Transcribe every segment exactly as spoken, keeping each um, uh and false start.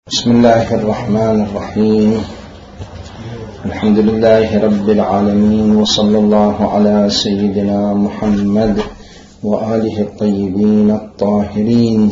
بسم الله الرحمن الرحيم. الحمد لله رب العالمين، وصلى الله على سيدنا محمد وآله الطيبين الطاهرين.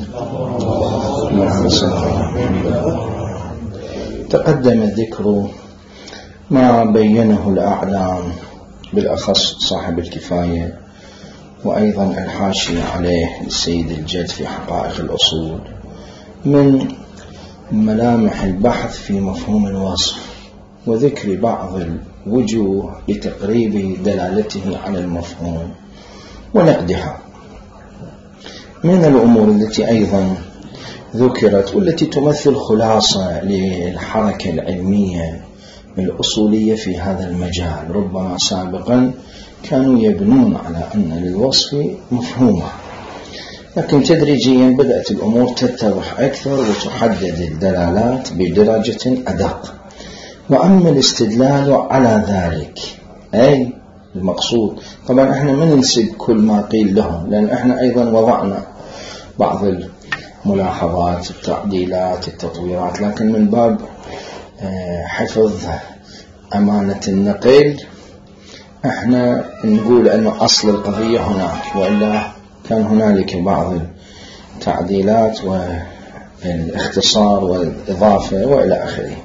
تقدم ذكر ما بينه الأعلام، بالأخص صاحب الكفاية وأيضا الحاشية عليه السيد الجد في حقائق الأصول، من ملامح البحث في مفهوم الوصف وذكر بعض الوجوه لتقريب دلالته على المفهوم ونقدها. من الأمور التي أيضا ذكرت والتي تمثل خلاصة للحركة العلمية الأصولية في هذا المجال، ربما سابقا كانوا يبنون على أن للوصف مفهوما، لكن تدريجيا بدأت الأمور تتضح أكثر وتحدد الدلالات بدرجة أدق. وأما الاستدلال على ذلك، أي المقصود، طبعا احنا ما ننسب كل ما قيل لهم، لأن احنا أيضا وضعنا بعض الملاحظات، التعديلات، التطويرات، لكن من باب حفظ أمانة النقل احنا نقول أنه أصل القضية هناك، وإلا كان هنالك بعض التعديلات والاختصار والإضافة وإلى آخره.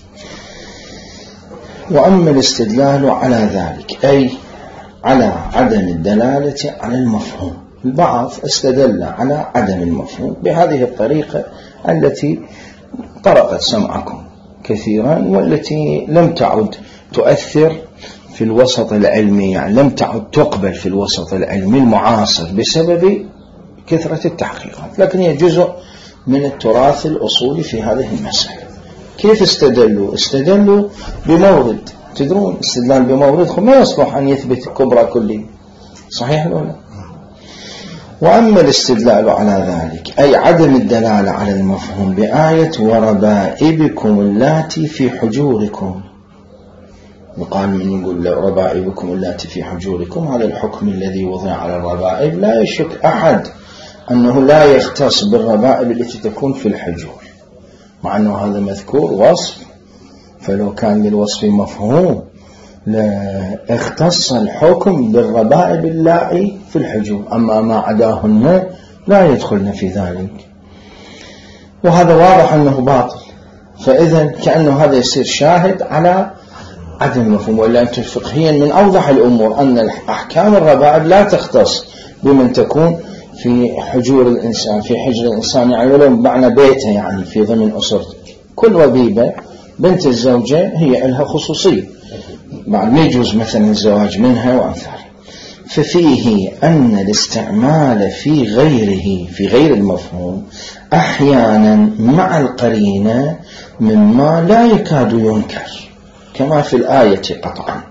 وأما الاستدلال على ذلك، أي على عدم الدلالة على المفهوم. البعض استدل على عدم المفهوم بهذه الطريقة التي طرقت سمعكم كثيرا، والتي لم تعد تؤثر في الوسط العلمي، يعني لم تعد تقبل في الوسط العلمي المعاصر بسبب كثرة التحقيقات، لكن هي جزء من التراث الأصولي في هذه المسألة. كيف استدلوا؟ استدلوا بمورد، تدرون استدلال بمورد ما يصلح أن يثبت كبرى كلي، صحيح ولا؟ وأما الاستدلال على ذلك، أي عدم الدلالة على المفهوم بآية وربائبكم اللاتي في حجوركم. وقال من يقول ربائبكم اللاتي في حجوركم، هذا الحكم الذي وضع على الربائب لا يشك أحد أنه لا يختص بالربائب التي تكون في الحجور، مع أنه هذا مذكور وصف، فلو كان للوصف مفهوم لا اختص الحكم بالربائب اللائي في الحجور، أما ما عداهن لا يدخلن في ذلك، وهذا واضح أنه باطل. فإذا كأنه هذا يصير شاهد على عدم المفهوم. وإلا أنت فقهيا من أوضح الأمور أن أحكام الربائب لا تختص بمن تكون في حجور الإنسان، في حجر الإنسان، يعني ولو معنى بيته، يعني في ضمن أسرته. كل ربيبة بنت الزوجة هي لها خصوصية، بعد ما يجوز مثلا الزواج منها وأمثاله. ففيه أن الاستعمال في غيره، في غير المفهوم، أحيانا مع القرينة مما لا يكاد ينكر، كما في الآية قطعا،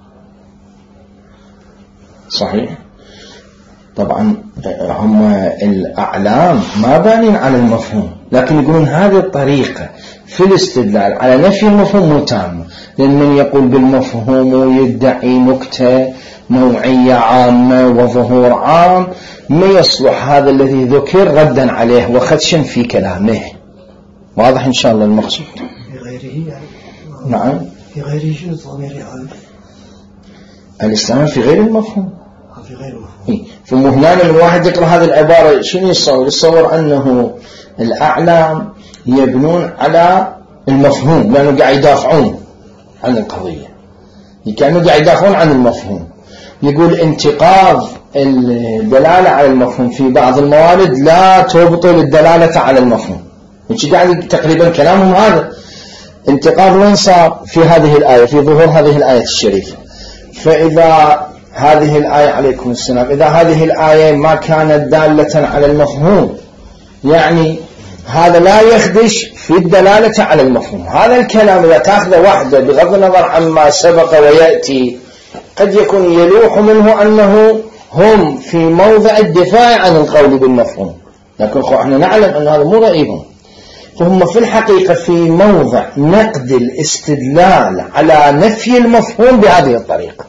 صحيح. طبعا هم الأعلام ما بانين على المفهوم، لكن يقولون هذه الطريقة في الاستدلال على نفي المفهوم مو تامة، لأن من يقول بالمفهوم يدعي نكتة نوعية عامة وظهور عام، ما يصلح هذا الذي ذكر ردا عليه وخدشا في كلامه. واضح إن شاء الله المقصود؟ في غيره يعني. نعم، في غيره شنو ضمير يعود؟ الاستعمال في غير المفهوم، في غير المفهوم. إيه؟ فمهنا من واحد يقرأ هذه العبارة شنو يصور؟ يصور أنه الأعلام يبنون على المفهوم، لأنه قاعد يدافعون عن القضية، كانوا قاعد يدافعون عن المفهوم. يقول انتقاض الدلالة على المفهوم في بعض الموارد لا تبطل الدلالة على المفهوم. مش قاعد تقريبا كلامهم هذا. انتقاض وين صار؟ في هذه الآية، في ظهور هذه الآية الشريفة. فإذا هذه الآية عليكم السلام، إذا هذه الآية ما كانت دالة على المفهوم، يعني هذا لا يخدش في الدلالة على المفهوم. هذا الكلام إذا تأخذ وحده بغض النظر عما سبق ويأتي، قد يكون يلوح منه أنه هم في موضع الدفاع عن القول بالمفهوم، لكن احنا نعلم أن هذا مو رأيهم. فهم في الحقيقة في موضع نقد الاستدلال على نفي المفهوم بهذه الطريقة.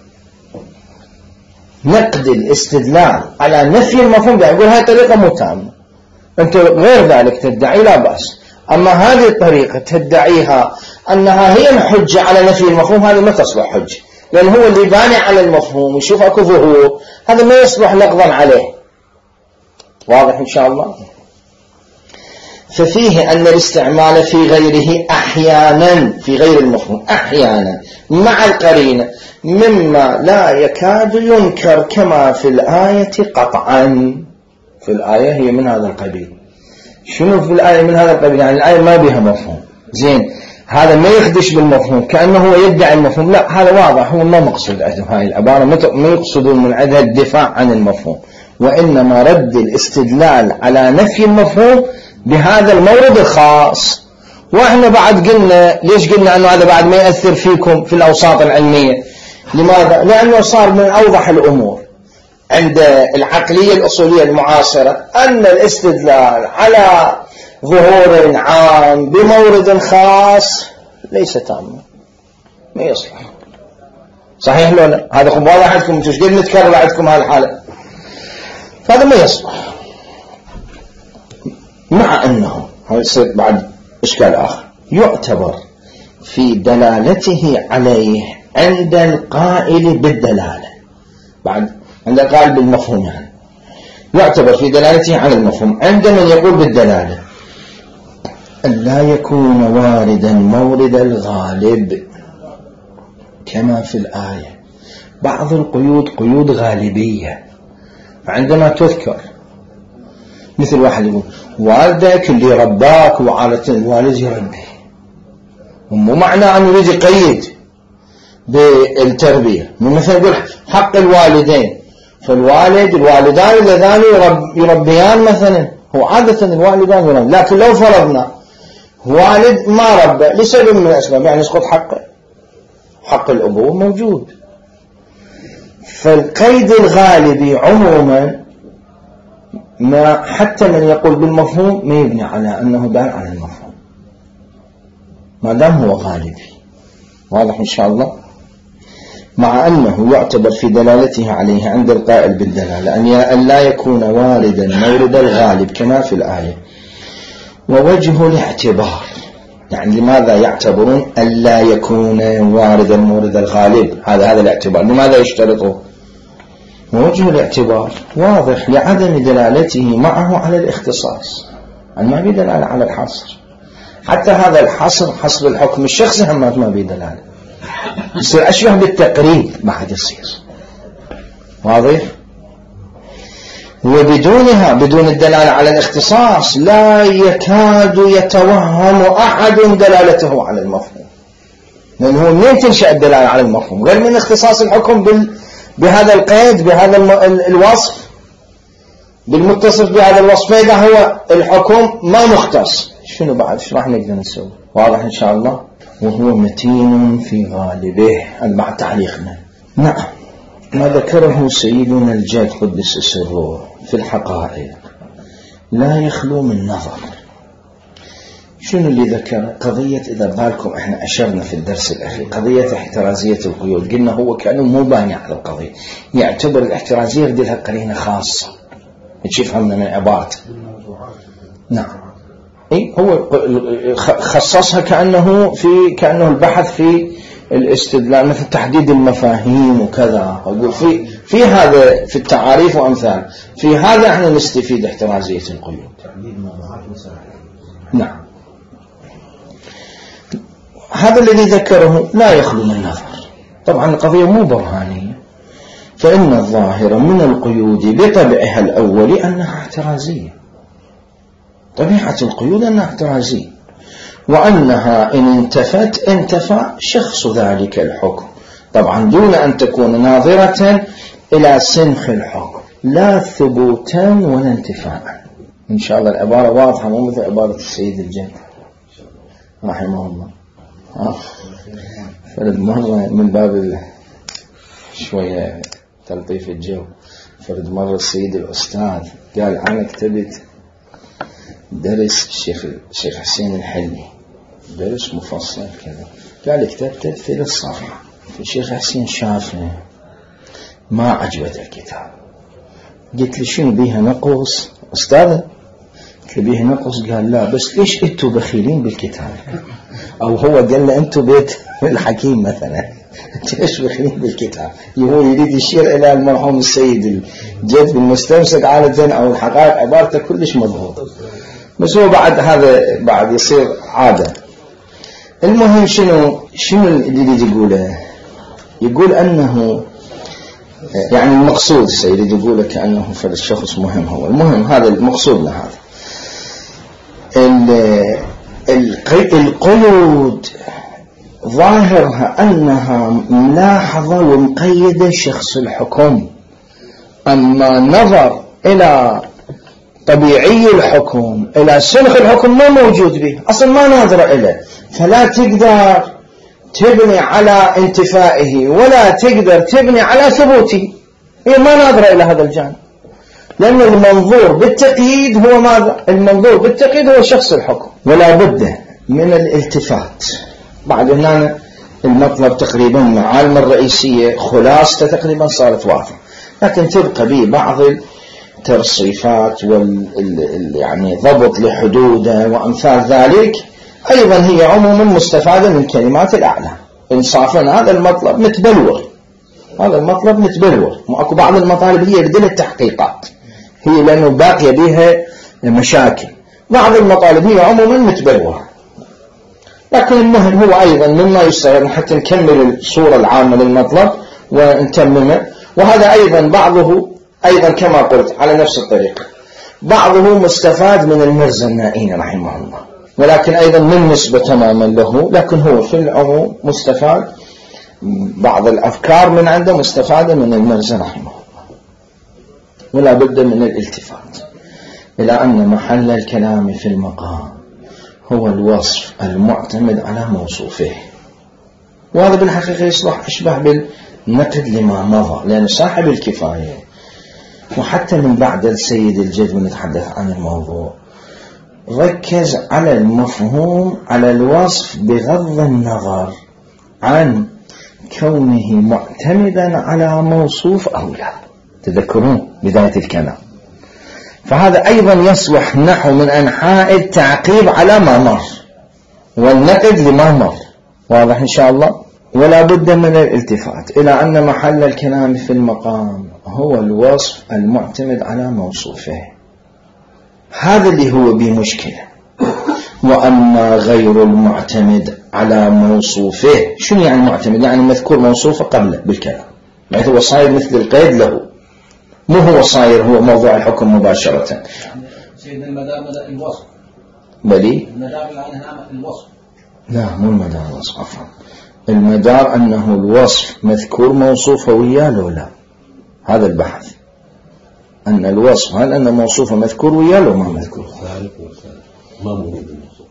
نقد الاستدلال على نفي المفهوم، يقول هذه طريقة متامة، أنت غير ذلك تدعي لا بأس، أما هذه الطريقة تدعيها أنها هي الحجة على نفي المفهوم، هذا ما تصبح حجة، لأن هو اللي باني على المفهوم يشوف أكو ظهور، هذا ما يصبح نقضا عليه. واضح إن شاء الله؟ ففيه أن الاستعمال في غيره أحيانا في غير المفهوم أحيانا مع القرينة مما لا يكاد ينكر كما في الآية قطعا. في الآية هي من هذا القبيل. شنو في الآية من هذا القبيل؟ يعني الآية ما بها مفهوم، زين، هذا ما يخدش بالمفهوم كأنه هو يدعي المفهوم، لا، هذا واضح هو ما مقصود عندهم هاي العبارة، ما يقصدون من عندها الدفاع عن المفهوم، وإنما رد الاستدلال على نفي المفهوم بهذا المورد الخاص. وإحنا بعد قلنا ليش قلنا أنه هذا بعد ما يأثر فيكم في الأوساط العلمية؟ لماذا؟ لأنه صار من أوضح الأمور عند العقلية الأصولية المعاصرة أن الاستدلال على ظهور عام بمورد خاص ليس تاما، ما يصلح. صحيح لو لا؟ هذا خب واضح عندكم، مش قد نتكرر عندكم هالحالة، فهذا ما يصلح. مع أنه هذا يصير بعد إشكال آخر، يعتبر في دلالته عليه عند القائل بالدلالة، بعد عند القائل بالمفهوم، يعني يعتبر في دلالته على المفهوم عند من يقول بالدلالة أن لا يكون واردا مورد الغالب كما في الآية. بعض القيود قيود غالبية، فعندما تذكر مثل واحد يقول والدك اللي رباك وعالة الوالد يربي، ومو معنى أنه يجي قيد بالتربية، مثلا يقول حق الوالدين، فالوالد الوالدان اللذان يربيان مثلا، هو عادة الوالدان يربيان، لكن لو فرضنا والد ما ربى لسبب من الأسباب يعني يسقط حقه، حق الأبوة موجود. فالقيد الغالبي عموما ما حتى من يقول بالمفهوم ما يبني على أنه دال على المفهوم ما دام هو غالبي. واضح إن شاء الله؟ مع أنه يعتبر في دلالته عليه عند القائل بالدلالة أن لا يكون واردا مورد الغالب كما في الآية. ووجه الاعتبار، يعني لماذا يعتبرون أن لا يكون واردا مورد الغالب؟ هذا هذا الاعتبار، لماذا يشترطه؟ ووجه الاعتبار واضح لعدم دلالته معه على الاختصاص، يعني ما بدلالة على الحصر، حتى هذا الحصر حصر الحكم الشخصي هم ما بدلالة، يصير أشبه بالتقريب بعد يصير. واضح؟ وبدونها بدون الدلالة على الاختصاص لا يكاد يتوهم أحد دلالته على المفهوم، لأنه منين تنشأ الدلالة على المفهوم غير من اختصاص الحكم بال... بهذا القيد بهذا الم... الوصف بالمتصف بهذا الوصف، فإذا هو الحكم ما مختص شنو بعد ايش راح نقدر نسوي؟ واضح إن شاء الله؟ وهو متين في غالبه مع تعليقنا. نعم، ما ذكره سيدنا الجاد قدس سره في الحقائق لا يخلو من نظر. شنو اللي ذكر؟ قضية إذا بالكم احنا أشرنا في الدرس الأخير قضية احترازية القيود، قلنا هو كأنه مو باني على القضية، يعتبر الاحترازية يرد لها قرينة خاصة تشوفها من عبارته. نعم، إيه هو خصصها كأنه في كأنه البحث في الاستدلال مثل تحديد المفاهيم وكذا، أقول في في هذا في التعاريف وأمثال، في هذا احنا نستفيد احترازية القيود. نعم، هذا الذي ذكره لا يخلو من نظر. طبعا القضية مو برهانية، فإن الظاهر من القيود بطبعها الأول أنها احترازية، طبيعة القيود أنها احترازية، وأنها إن انتفت انتفى شخص ذلك الحكم، طبعا دون أن تكون ناظرة إلى سنخ الحكم لا ثبوتا ولا انتفاعا. إن شاء الله العبارة واضحة، مو مثل عبارة السيد الجد رحمه الله. آه. فرد مرة من باب شوية تلطيف الجو، فرد مرة السيد الأستاذ قال أنا كتبت درس الشيخ الشيخ حسين الحلي، درس مفصل كذا، قال كتبت ثلاث صفحة، الشيخ حسين شافه ما عجبته الكتاب، قلت لي شنو بيها نقص أستاذ؟ تبيه نقص؟ قال لا، بس ليش انتوا بخيلين بالكتاب؟ او هو قال له انتوا بيت الحكيم مثلا، انتوا ليش بخيلين بالكتاب؟ هو يريد يشير الى المرحوم السيد الجد بالمستمسك عادة، او الحقائق عبارته كلش مضبوط، بس هو بعد هذا بعد يصير عادة. المهم شنو شنو اللي يريد يقوله؟ يقول انه يعني المقصود السيد يقوله كأنه في الشخص مهم، هو المهم هذا المقصود له. هذا القيود ظاهرها أنها ملاحظة ومقيدة شخص الحكم، أما نظر إلى طبيعي الحكم إلى سلخ الحكم ما موجود به أصلا، ما ناظر إليه، فلا تقدر تبني على انتفائه ولا تقدر تبني على ثبوته، هي ما ناظرة إلى هذا الجانب، لأن المنظور بالتقييد هو ماذا؟ المنظور بالتقييد هو شخص الحكم، ولا بد من الالتفات. بعد هنا المطلب تقريبا معالم الرئيسية خلاصة تقريبا صارت واضحة، لكن تبقى به بعض الترصيفات وال يعني ضبط لحدوده وأمثال ذلك، أيضا هي عموما مستفادة من كلمات الأعلى. إنصافا هذا المطلب متبلور، هذا المطلب متبلور، وأكو بعض المطالب هي بدل التحقيقات، هي لأنه باقية بها مشاكل، بعض المطالب هي عموما متبلورة، لكن المهم هو أيضا مما يستغل حتى نكمل الصورة العامة للمطلب ونتممه. وهذا أيضا بعضه أيضا كما قلت على نفس الطريقة، بعضه مستفاد من المرزا النائين رحمه الله، ولكن أيضا من نسبة تماما له، لكن هو في العموم مستفاد بعض الأفكار من عنده مستفادة من المرزا رحمه الله. ولا بد من الالتفات إلى أن محل الكلام في المقام هو الوصف المعتمد على موصوفه، وهذا بالحقيقة يصلح أشبه بالنقد لما مضى، لأن صاحب الكفاية وحتى من بعد السيد الجد ونتحدث عن الموضوع ركز على المفهوم على الوصف بغض النظر عن كونه معتمدا على موصوف أو لا. تذكرون بداية الكلام، فهذا أيضا يصلح نحو من أنحاء التعقيب على ما مر والنقد لما مر، واضح إن شاء الله. ولا بد من الالتفات إلى أن محل الكلام في المقام هو الوصف المعتمد على موصوفه، هذا اللي هو بمشكلة. وأما غير المعتمد على موصوفه، شنو يعني معتمد؟ يعني مذكور موصوفه قبله بالكلام، يعني هو صاير مثل القيد له، مو هو صاير هو موضوع الحكم مباشرة. سيدنا المدار مدار الوصف، بلي المدار الآن الوصف، لا مو المدار الوصف، عفوا المدار أنه الوصف مذكور موصوفه وياه لو لا، هذا البحث، أن الوصف هل أن موصوفه مذكور وياه لو ما مذكور، ما موجود الموصوف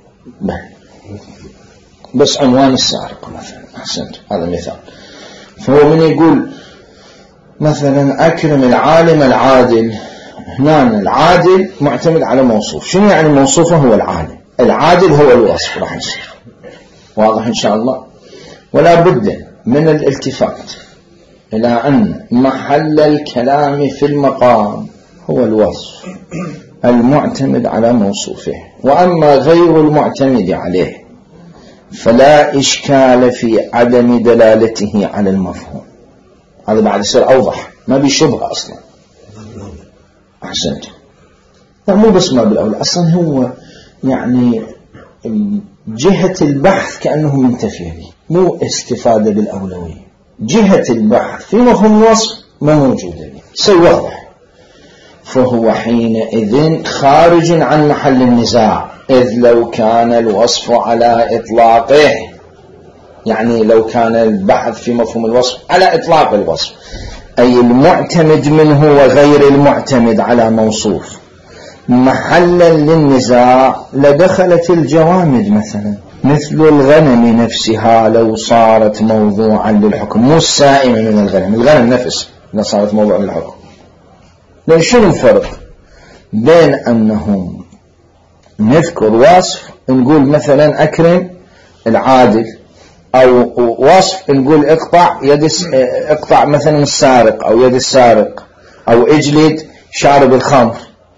بس عنوان السارق مثلا، أحسنت، هذا مثال. فهو من يقول مثلا أكرم العالم العادل، هنا العادل معتمد على موصوف، شنو يعني موصوفه هو العالم، العادل هو الوصف، راح يصير واضح إن شاء الله. ولا بد من الالتفات إلى أن محل الكلام في المقام هو الوصف المعتمد على موصوفه، وأما غير المعتمد عليه فلا إشكال في عدم دلالته على المفهوم. هذا بعد يصير أوضح، ما بيشبه أصلا. أحسنت، لا مو بس ما بالأول، أصلا هو يعني جهة البحث كأنه منتفي به، مو استفادة بالأولوية، جهة البحث في مفهوم الوصف ما موجودة به، سي واضح. فهو حينئذ خارج عن محل النزاع، إذ لو كان الوصف على إطلاقه، يعني لو كان البحث في مفهوم الوصف على إطلاق الوصف، أي المعتمد منه وغير المعتمد على موصوف محلا للنزاع، لدخلت الجوامد مثلا مثل الغنم نفسها لو صارت موضوعا للحكم، مو السائمة من الغنم، الغنم نفس لو صارت موضوعا للحكم. لأن شنو الفرق بين أنهم نذكر وصف نقول مثلا أكرم العادل، أو وصف نقول اقطع يد اقطع مثلا السارق أو يد السارق، أو اجلد شارب الخمر،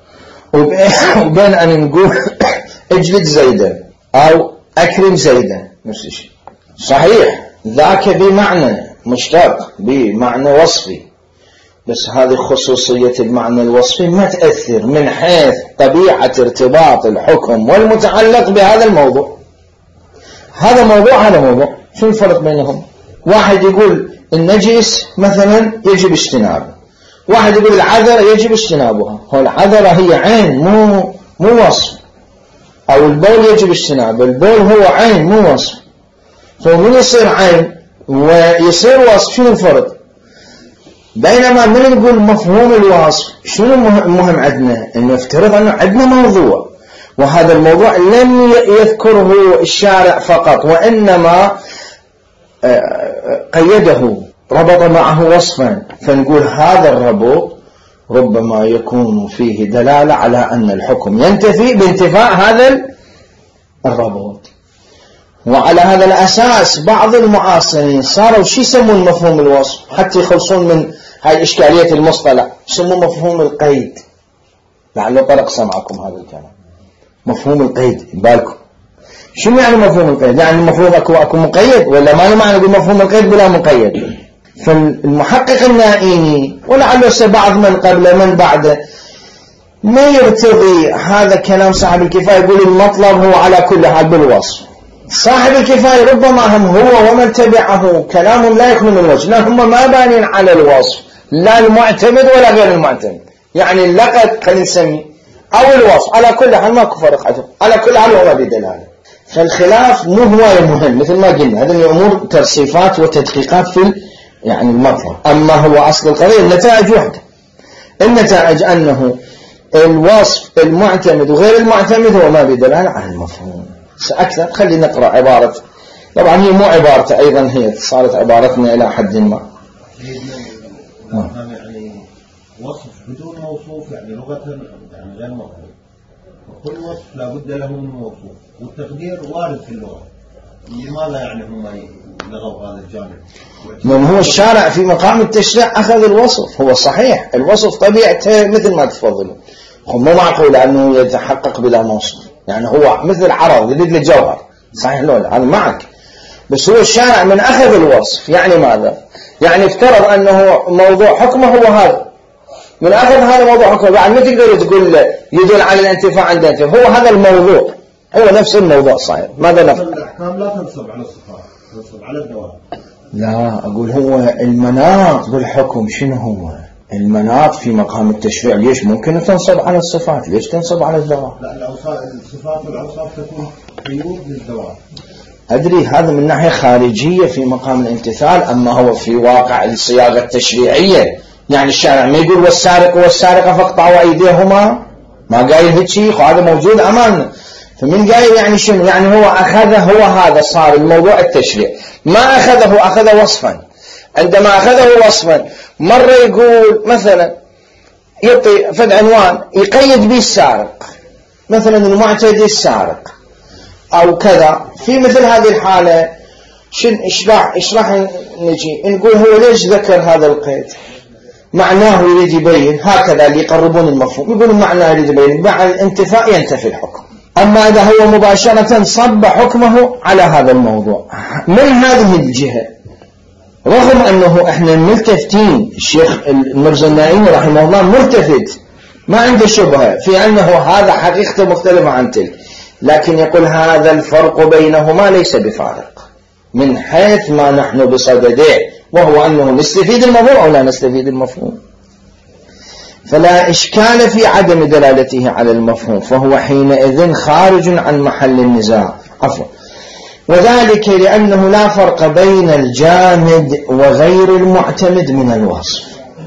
وبين أن نقول اجلد زيدا أو أكرم زيدا نفس الشيء. صحيح ذاك بمعنى مشتق بمعنى وصفي، بس هذه خصوصية المعنى الوصفي ما تأثر من حيث طبيعة ارتباط الحكم والمتعلق بهذا الموضوع. هذا موضوع هذا موضوع، شو الفرق بينهم؟ واحد يقول النجس مثلا يجب اجتنابه، واحد يقول العذرة يجب اجتنابها. هو العذرة هي عين مو مو وصف، أو البول يجب اجتنابه، البول هو عين مو وصف. فمن يصير عين ويصير وصف شنو الفرق؟ بينما من نقول مفهوم الوصف شنو المهم عندنا؟ إنه افترض أنه عندنا موضوع، وهذا الموضوع لم يذكره الشارع فقط، وإنما قيده ربط معه وصفا، فنقول هذا الربط ربما يكون فيه دلالة على أن الحكم ينتفي بانتفاء هذا الربط. وعلى هذا الأساس بعض المعاصرين صاروا شو يسمون مفهوم الوصف حتى يخلصون من هاي إشكالية المصطلح، يسمون مفهوم القيد. لعله طرق سمعكم هذا الكلام، مفهوم القيد. بالكم شو يعني مفهوم القيد؟ يعني المفروض أكو أكو مقيد، ولا ما له معنى بمفهوم القيد بلا مقيد؟ فالمحقق النائيني ولعله بعض من قبله من بعده ما يرتضي هذا كلام صاحب الكفاية، يقول المطلب هو على كل حال بالوصف. صاحب الكفاية ربما هم هو ومن تبعه كلام لا يخلو من وجه، لا هم ما بانين على الوصف، لا المعتمد ولا غير المعتمد، يعني اللقب خلينا نسميه أو الوصف، على كل حال ماكو فرق عندهم، على كل حال هو بدلالة. فالخلاف مو هواية مهم مثل ما قلنا، هذه الأمور ترصيفات وتدقيقات في يعني المطلب. أما هو أصل القضية النتائج وحدة، النتائج أنه الوصف المعتمد وغير المعتمد هو ما بدلالة على المفهوم. أكثر خلينا نقرأ عبارة، طبعا هي مو عبارته أيضا، هي صارت عبارتنا إلى حد ما. يعني وصف بدون موصوف يعني لغة يعني غير مفهوم، وكل وصف لا بد له من موصوف، والتقدير وارد في اللغة. لماذا يعني هم لغوا هذا الجانب؟ من هو الشارع في مقام التشريع أخذ الوصف. هو صحيح الوصف طبيعته مثل ما تفضلوا، مو معقول أنه يتحقق بلا موصف، يعني هو مثل عرض يريد للجوهر، صحيح لولا أنا معك، بس هو الشارع من أخذ الوصف. يعني ماذا؟ يعني افترض أنه موضوع حكمه هو هذا، من أخذ هذا الموضوع حكمه، بعد ما تقدر تقول يدل على الانتفاع عند انتفاع، هو هذا الموضوع، هو نفس الموضوع صحيح. ماذا نفعل؟ الأحكام لا تنصب على الصفات، تنصب على الدوام. لا أقول هو المناط بالحكم شنو هو؟ المناط في مقام التشريع ليش ممكن تنصب على الصفات، ليش تنصب على الدوام؟ لا الصفات والأوصاف تكون قيود للدوام. أدري هذا من ناحية خارجية في مقام الامتثال، أما هو في واقع الصياغة التشريعية. يعني الشارع ما يقول والسارق والسارقة فاقطعوا أيديهما، ما قايل هيك شيء، وهذا موجود أمامنا. فمن قايل يعني شنو؟ يعني هو أخذه، هو هذا صار الموضوع التشريع، ما أخذه أخذ وصفا. عندما أخذه وصفا مرة يقول مثلا يعطي فد عنوان يقيد به السارق، مثلا المعتدي السارق أو كذا. في مثل هذه الحالة شن إشراح إشراح نجي نقول هو ليش ذكر هذا القيد؟ معناه يريد يبين، هكذا اللي يقربون المفهوم يقول معناه يريد يبين مع الانتفاء ينتفي الحكم. أما إذا هو مباشرة صب حكمه على هذا الموضوع من هذه الجهة، رغم أنه إحنا ملتفتين، الشيخ المرزا النائمي رحمه الله ملتفت ما عنده شبهة في أنه هذا حقيقة مختلفة عن تلك، لكن يقول هذا الفرق بينهما ليس بفارق من حيث ما نحن بصدده، وهو أنه نستفيد المفهوم أو لا نستفيد المفهوم. فلا إشكال في عدم دلالته على المفهوم، فهو حينئذ خارج عن محل النزاع. عفوا. وذلك لأنه لا فرق بين الجامد وغير المعتمد من الوصف.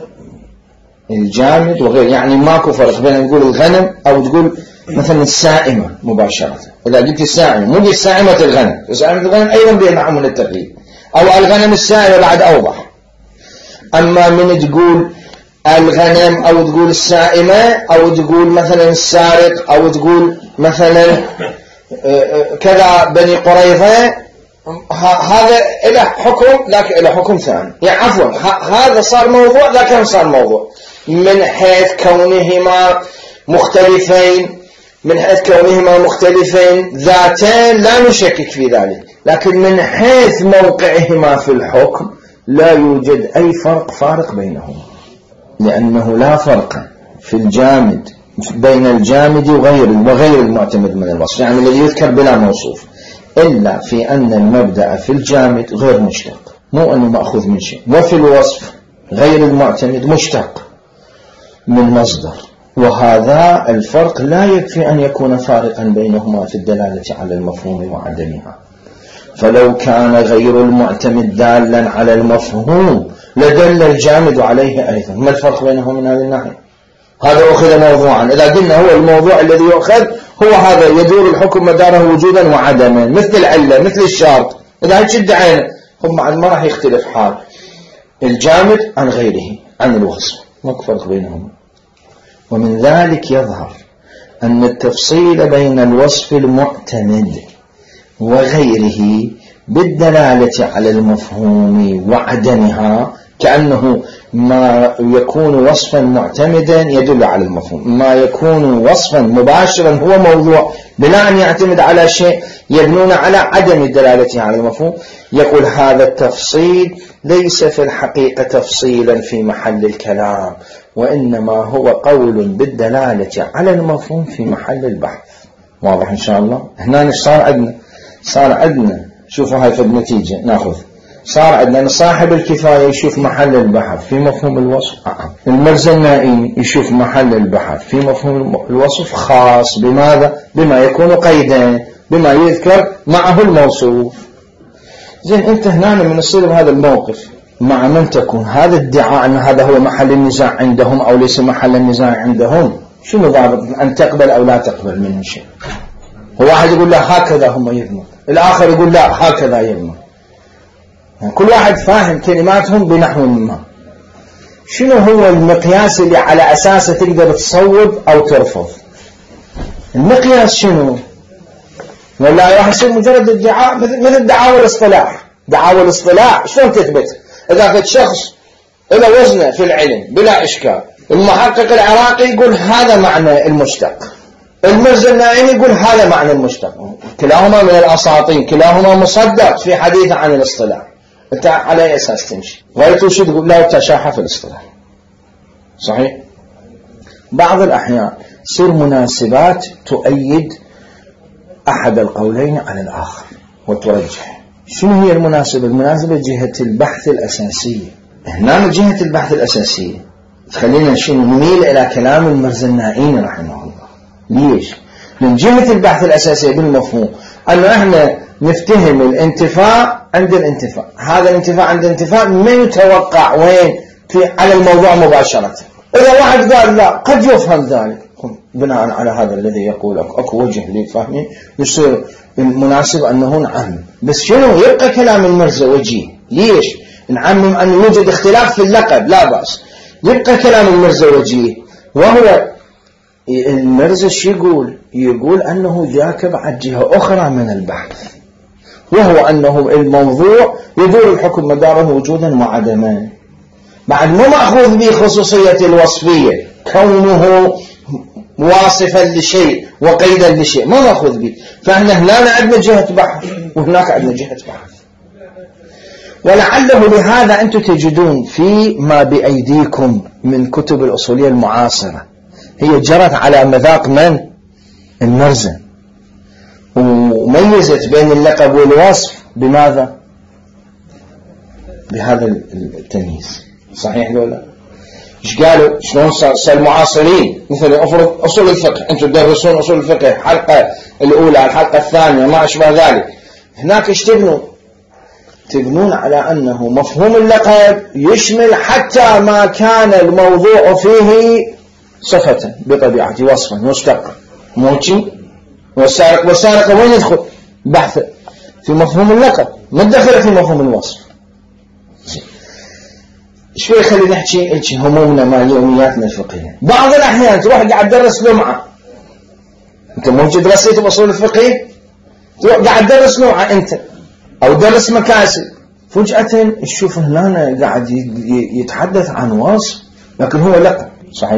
الجامد وغير يعني ماكو فرق بين نقول الغنم أو تقول مثلا السائمة مباشرة. إذا قلت السائمة مو دي سائمة الغنم، سائمة الغنم أيضا بينها من التقليد، أو الغنم السائمة بعد أوضح. أما من تقول الغنم أو تقول السائمة أو تقول مثلا السارق أو تقول مثلا كذا بني قريظة، هذا له حكم لكن له حكم ثاني. يعني عفوا هذا صار موضوع لكن صار موضوع من حيث كونهما مختلفين من حيث كونهما مختلفين ذاتين لا نشكك في ذلك، لكن من حيث موقعهما في الحكم لا يوجد أي فرق فارق بينهما، لأنه لا فرق في الجامد بين الجامد وغير وغير المعتمد من الوصف، يعني الذي يذكر بلا موصوف، إلا في أن المبدأ في الجامد غير مشتق، مو أنه مأخوذ من شيء، وفي الوصف غير المعتمد مشتق من مصدر، وهذا الفرق لا يكفي أن يكون فارقا بينهما في الدلالة على المفهوم وعدمها. فلو كان غير المعتمد دالا على المفهوم لدل الجامد عليه أيضا. ما الفرق بينهم من هذه الناحية؟ هذا أخذ موضوعا، إذا قلنا هو الموضوع الذي يؤخذ هو هذا يدور الحكم مداره وجودا وعدما، مثل العلة مثل الشرط، إذا هتشد عينه هم ما راح يختلف حال الجامد عن غيره عن الوصف، ما فرق بينهم. ومن ذلك يظهر أن التفصيل بين الوصف المعتمد وغيره بالدلالة على المفهوم وعدمها كأنه ما يكون وصفا معتمدا يدل على المفهوم، ما يكون وصفا مباشرا هو موضوع بلا أن يعتمد على شيء يبنون على عدم الدلالة على المفهوم. يقول هذا التفصيل ليس في الحقيقة تفصيلا في محل الكلام، وإنما هو قول بالدلالة على المفهوم في محل البحث. واضح إن شاء الله؟ هنا صار عندنا صار عندنا شوفوا هاي في النتيجة ناخذ، صار عندنا صاحب الكفاية يشوف محل البحث في مفهوم الوصف، آه. المرزا النائمي يشوف محل البحث في مفهوم الوصف خاص بماذا؟ بما يكون قيدا، بما يذكر معه الموصوف. زين أنت هنا من يصير بهذا الموقف مع من تكون هذا الادعاء أن هذا هو محل النزاع عندهم أو ليس محل النزاع عندهم، شنو ضابط أن تقبل أو لا تقبل منه شيء؟ هو واحد يقول لا هكذا هم يضمن، الآخر يقول لا هكذا يضمن، يعني كل واحد فاهم كلماتهم بنحو ما. شنو هو المقياس اللي على أساسه تقدر تصوب أو ترفض؟ المقياس شنو؟ ولا راح يصير مجرد ادعاء مثل دعاوى الاصطلاح. دعاوى الاصطلاح شلون تثبت؟ إذا كنت شخص إلى وزنه في العلم بلا إشكال، المحقق العراقي يقول هذا معنى المشتق، المرزا النائمي يقول هذا معنى المشتق، كلاهما من الأساطين، كلاهما مصدق في حديث عن الاصطلاح، أنت على أي أساس تمشي؟ غيرته شو تقول؟ لا تشاحة في الاصطلاح. صحيح؟ بعض الأحيان تصير مناسبات تؤيد أحد القولين على الآخر وترجح. شنو هي المناسبة؟ المناسبة جهة البحث الأساسية. هنا جهة البحث الأساسية خلينا شنو نميل إلى كلام المرزا النائمي رحمه الله. ليش؟ من جهة البحث الأساسية بالمفهوم أنه احنا نفتهم الانتفاع عند الانتفاع، هذا الانتفاع عند الانتفاع ما يتوقع وين في على الموضوع مباشرة. إذا واحد قال لا قد يفهم ذلك بناء على هذا الذي يقول أكو وجه للفهم يصير المناسب أنه نعمم، بس شنو يبقى كلام المرزا وجيه. ليش؟ نعمم أن يوجد اختلاف في اللقب لا بأس، يبقى كلام المرزا وجيه. وهو المرزا شو يقول؟ يقول أنه جاك بعد جهة أخرى من البحث، وهو أنه الموضوع يدور الحكم مداره وجودا وعدما، بعد مو مأخوذ به خصوصية الوصفية كونه واصفا لشيء وقيدا لشيء، ما مأخوذ به. فإحنا هنا عندنا جهة بحث وهناك عندنا جهة بحث. ولعله لهذا أنتم تجدون في ما بأيديكم من كتب الأصولية المعاصرة هي جرت على مذاق من؟ المرزا، وميزت بين اللقب والوصف بماذا؟ بهذا التمييز. صحيح ولا؟ ايش قالوا؟ شلون صار المعاصرين مثل افرض اصول الفقه، انتم تدرسون اصول الفقه الحلقه الاولى الحلقه الثانيه ما اشبه ذلك، هناك ايش تبنون؟ تبنون على انه مفهوم اللقب يشمل حتى ما كان الموضوع فيه صفة بطبيعته وصفا مشتقا، موجي والسارق والسارقة وين يدخل؟ بحث في مفهوم اللقب، ما تدخل في مفهوم الوصف. شوي خلينا نحكي همومنا مع يومياتنا الفقهية. بعض الأحيان تروح قاعد تدرس لمعة، أنت موجود درسيت بأصول الفقه، تروح قاعد تدرس لمعة أنت أو درس مكاسب، فجأة تشوف هنا قاعد يتحدث عن وصف لكن هو لقب. صحيح؟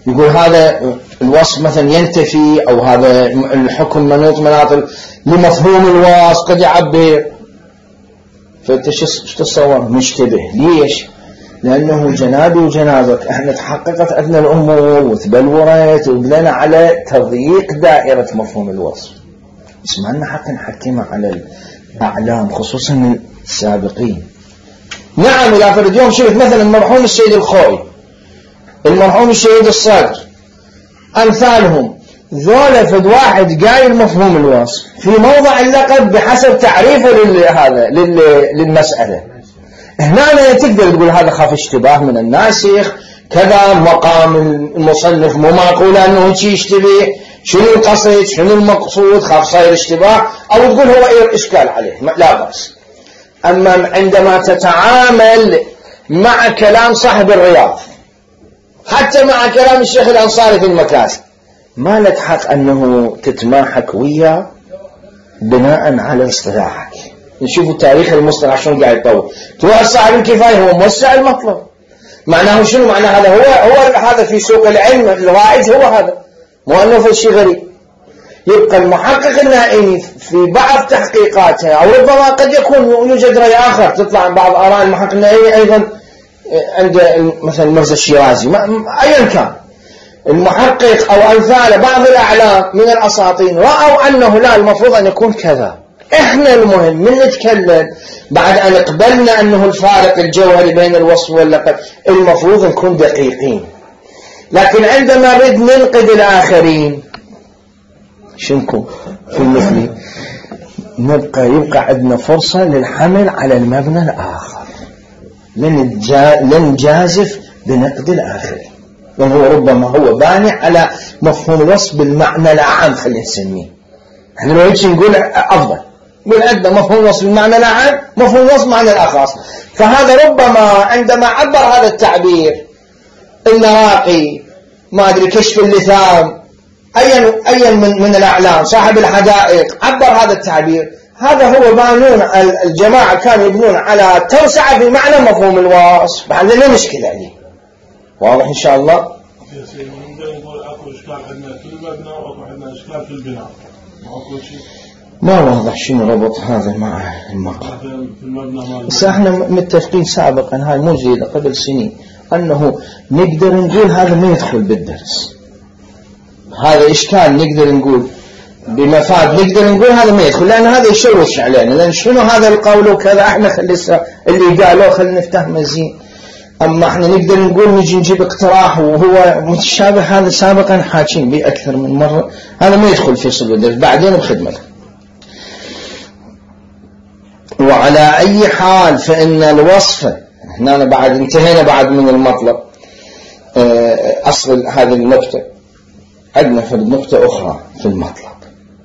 يقول هذا الوصف مثلا ينتفي أو هذا الحكم منوط مناط لمفهوم الوصف قد يعبر. فأنت شو تتصور؟ مشتبه. ليش؟ لأنه جنابي وجنابك احنا تحققت عندنا الأمور وتبلورت وبدنا على تضييق دائرة مفهوم الوصف. بس ما لنا حق نحكمها على الأعلام خصوصا السابقين. نعم إذا فرد يوم شفت مثلا المرحوم السيد الخوي، المرحوم الشهيد الصدر، أمثالهم ذولا فد واحد قايل مفهوم الوصف في موضع اللقب بحسب تعريفه لهذا للمسألة، هنا تقدر تقول هذا خاف اشتباه من الناسخ كذا، مقام المصنف مو معقول أنه شيء يشتبه، شنو القصد شنو المقصود، خاف صاير اشتباه، أو تقول هو إيه إشكال عليه، لا بأس. أما عندما تتعامل مع كلام صاحب الرياض حتى مع كلام الشيخ الأنصاري في المكاسب ما لك حق أنه تتماحك وياه بناء على اصطلاحك. نشوفوا تاريخ المصطلح شلون قاعد يتطور. تروح صاحب الكفاية هو موسع المطلب، معناه شنو؟ معناه هذا هو هو هذا في سوق العلم الرائج، هو هذا مو أنه في شيء غريب. يبقى المحقق النائمي في بعض تحقيقاته أو ربما قد يكون يوجد رأي آخر تطلع عن بعض آراء المحقق النائمي أيضا عند مثلا مرزا الشيرازي أيا كان المحقق أو أمثال بعض الأعلام من الأساطين رأوا أنه لا المفروض أن يكون كذا. إحنا المهم من نتكلم بعد أن قبلنا أنه الفارق الجوهري بين الوصف واللقب المفروض نكون دقيقين، لكن عندما نريد ننقد الآخرين شنكو في المثل نبقى يبقى عندنا فرصة للحمل على المبنى الآخر، لن لن جازف بنقد الآخرين، لأن هو ربما هو باني على مفهوم الوصف بالمعنى العام. خلينا نسميه احنا لو هيك نقول أفضل، نقول عندنا مفهوم الوصف بالمعنى العام مفهوم الوصف معنى الأخص. فهذا ربما عندما عبر هذا التعبير النراقي ما أدري كشف اللثام أي أي من من الأعلام صاحب الحدائق عبر هذا التعبير، هذا هو بانون الجماعة كانوا يبنون على توسعة في معنى مفهوم الوصف، بعد لا مشكلة عليه. واضح إن شاء الله؟ يا سيدي نقول أكو إشكال عندنا في المبنى وأكو عندنا إشكال في البناء، أكو شيء ما واضح شنو ربط هذا مع المقام. في المبنى بس احنا متفقين سابقا هاي مو جديدة قبل سنين أنه نقدر نقول هذا ما يدخل بالدرس، هذا إشكال نقدر نقول بمفاد نقدر نقول هذا ما يدخل، لأن هذا يشوش علينا، لأن شنو هذا القول وكذا احنا خلي اللي قالوه خلينا نفتهم زين. أما احنا نقدر نقول نجي نجيب اقتراح وهو متشابه هذا سابقا حاكين به أكثر من مرة، هذا ما يدخل في صلب الدرس بعدين بخدمته. وعلى أي حال فإن الوصف هنا بعد انتهينا بعد من المطلب أصل هذه النقطة، عندنا في النقطة أخرى في المطلب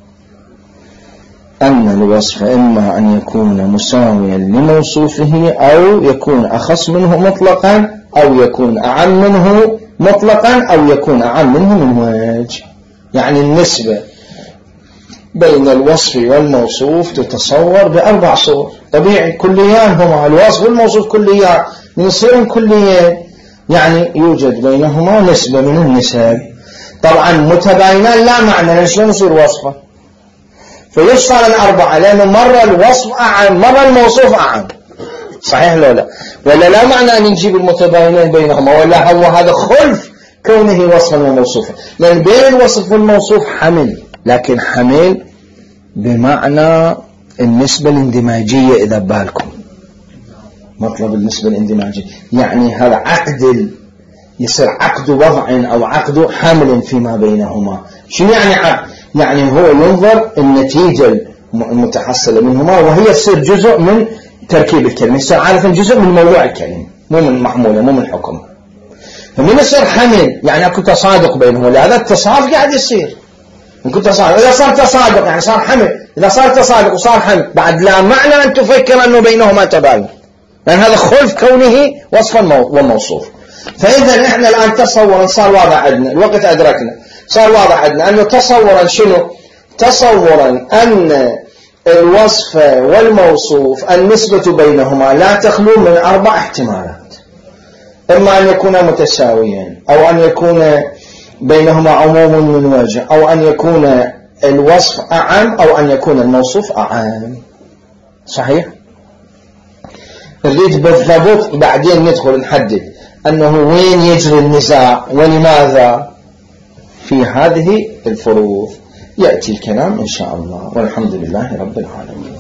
أن الوصف إما أن يكون مساويا لموصوفه أو يكون أخص منه مطلقا أو يكون أعم منه مطلقا أو يكون أعم منه من وجه. يعني النسبة بين الوصف والموصوف تتصور بأربع صور طبيعي كليان، هما الوصف والموصوف كليان من يصيرون كليان، يعني يوجد بينهما نسبة من النسب. طبعا متباينان لا معنى شلون يصير وصفه، فيشفى الأربعة لأنه مرة الوصف أعم مرة الموصوف أعم، صحيح لو لا ولا لا معنى أن نجيب المتباينين بينهما، ولا هو هذا خلف كونه وصفا وموصوفا، لأن بين الوصف والموصوف حمل، لكن حمل بمعنى النسبة الاندماجية. إذا بالكم مطلب النسبة الاندماجية يعني هذا عقد يصير عقد وضع أو عقد حمل فيما بينهما. شنو يعني عقد؟ يعني هو ينظر النتيجة المتحصلة منهما وهي تصير جزء من تركيب الكلمة، يصير عادة جزء من موضوع الكلمة مو من محمولة مو من حكم. فمن يصير حمل يعني أكو تصادق بينهما، لهذا التصادق قاعد يصير ممكن تصادق. إذا صار تصادق يعني صار حمل، إذا صار تصادق وصار حمل بعد لا معنى أن تفكر أنه بينهما تباين، لأن هذا خلف كونه وصفا وموصوف. فإذا إحنا الآن تصورا صار واضح عندنا، الوقت أدركنا صار واضح عندنا أنه تصورا شنو؟ تصورا أن الوصف والموصوف النسبة بينهما لا تخلو من أربع احتمالات، إما أن يكون متساويا أو أن يكون بينهما عموم من وجه، أو أن يكون الوصف أعم أو أن يكون الموصوف أعم. صحيح؟ نريد بالضبط بعدين ندخل نحدد أنه وين يجري النزاع ولماذا في هذه الفروض، يأتي الكلام إن شاء الله، والحمد لله رب العالمين.